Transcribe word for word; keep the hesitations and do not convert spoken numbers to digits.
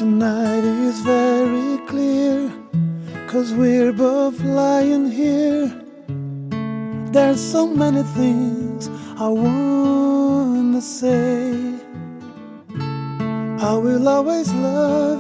Tonight is very clear, 'cause we're both lying here. There's so many things I wanna say. I will always love